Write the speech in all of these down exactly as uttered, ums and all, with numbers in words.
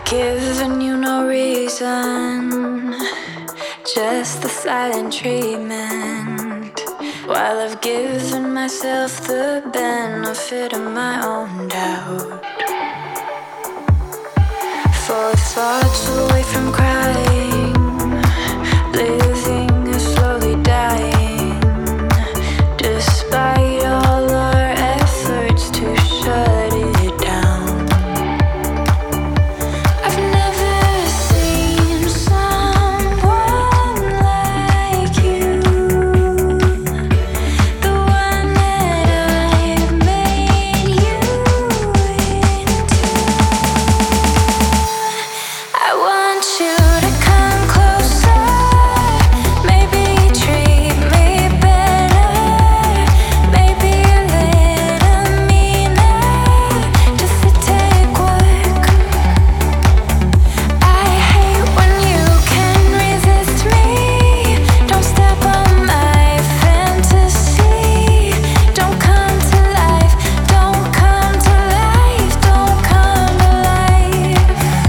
Giving you no reason, just the silent treatment. While I've given myself the benefit of my own doubt. For thoughts away from crying, living is slowly dying. Despite all our efforts to shut it down. I've never seen someone like you, the one that I've made you into. I want you to come closer, maybe treat me better, maybe a little meaner, just to take work. I hate when you can resist me. Don't step on my fantasy. Don't come to life, don't come to life, don't come to life.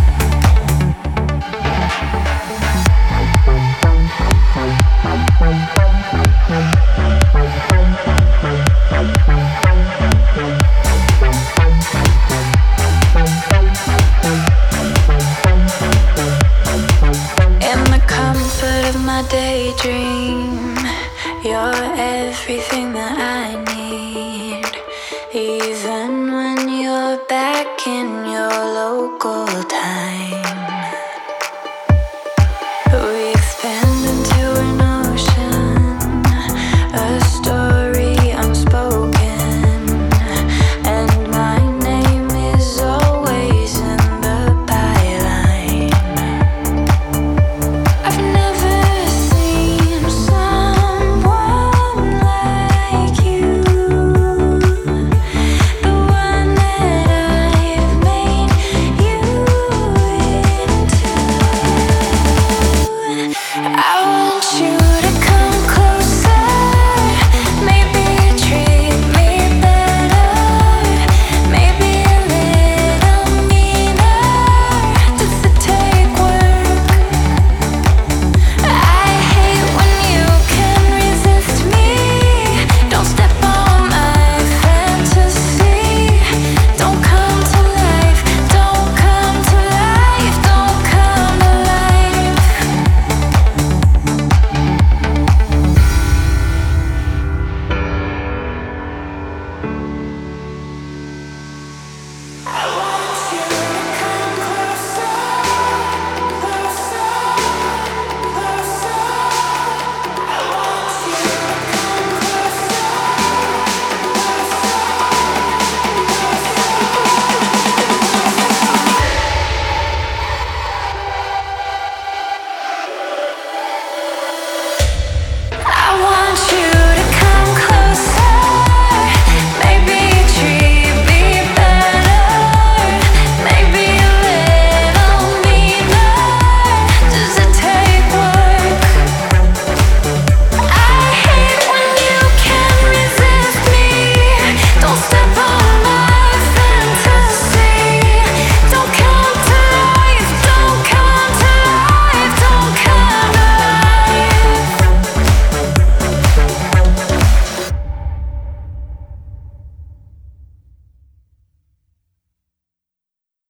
In the comfort of my daydream, you're everything that I need. Even when you're back in your